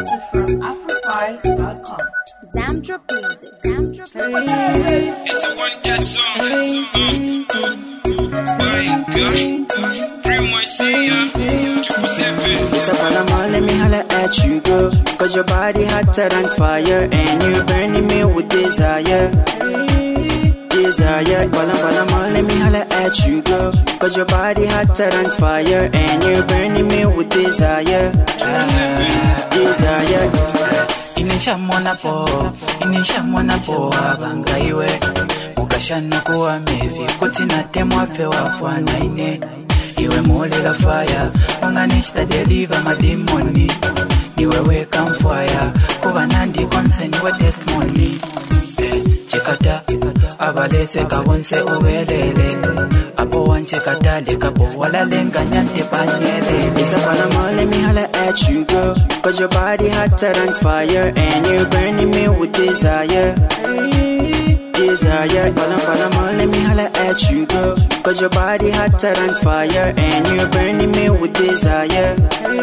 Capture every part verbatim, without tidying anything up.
exclusive from Afrofy dot com. Zamdrop music. Zamdrop music. It's a one cat song. Boy, girl, bring my see ya. Triple seven. Mister Panama, let me holla at you, girl. Cause your body hotter than fire, and you burning me with desire. Desire, Panama, Panama, let me holla at you, girl. Cause your body hotter than fire, and you burning me with desire. Desire. Inisha mwana po, inisha mwana po abangaiwe. Mukashano kuwa mevi, kutina temwa fe wafwana ine. Iwe mole la fire, unganishta deliver madimoni. Niwe wake on fire, kuwa nandi konse niwe testimony. Eh, chikata, abalese kabonse uwelele. Apo wan chikata, lekapo wala lenga nyante panyele. Mister Panama, let me holla at you, girl. Cause your body hotter than fire, and you're burning me with desire. Desire, Panama, Panama, let me holla at you, girl. Cause your body hotter than fire, and you're burning me with desire.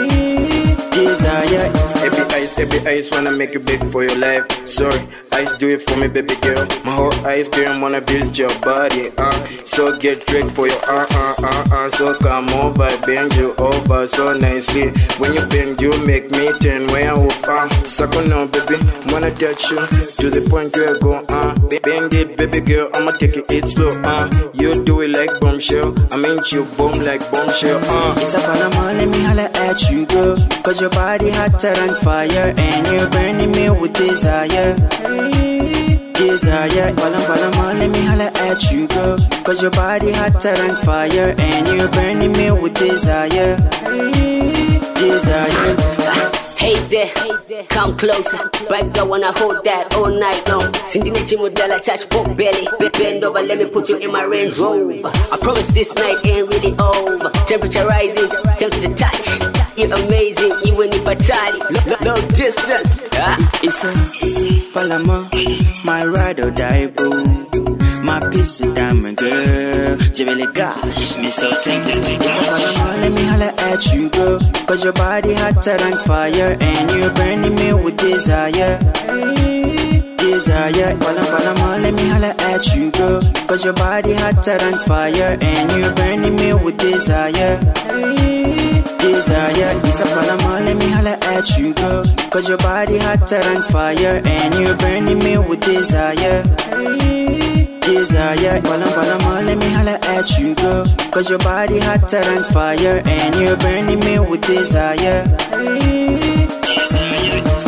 Desire. Every eyes, every eyes wanna make you big for your life. Sorry, eyes do it for me, baby girl. My whole eyes girl wanna build your body, uh. So get ready for your uh uh uh uh. So come over, bend you over so nicely. When you bend, you make me turn when I walk, uh. Suck on now, baby, wanna touch you to the point where I go, uh. Bend it, baby girl, I'ma take it, it slow, uh. You do it like bombshell, I mean you boom like bombshell, uh. Mister Panama, let me holla at you, girl. Cause your body hotter than fire, and you're burning me with desire. Desire, Panama, Panama, let me holla at you, girl. Cause your body hotter than fire, and you're burning me with desire. Desire. Hey there, come closer. Bike girl wanna hold that all night long. Sindine chimodela touch pop belly. Bend over, let me put you in my Range Rover. I promise this night ain't really over. Temperature rising, temperature touch. You're amazing, even if I tie no, no distance. Ah. It's a Palama, my ride or die boo. My piece of diamond girl, Jivele gosh, me so tempted. Palama, let me holla at you, girl. Cause your body hotter than fire, and you're burning me with desire. Desire, Palama, Palama, let me holla at you, girl. Cause your body hotter than fire, and you're burning me with desire. Desire, Mister Panama, let me holla at you, girl. Cause your body hotter than fire, and you're burning me with desire. Desire, Panama, Panama, let me holla at you, girl. Cause your body hotter than fire, and you're burning me with desire. Desire.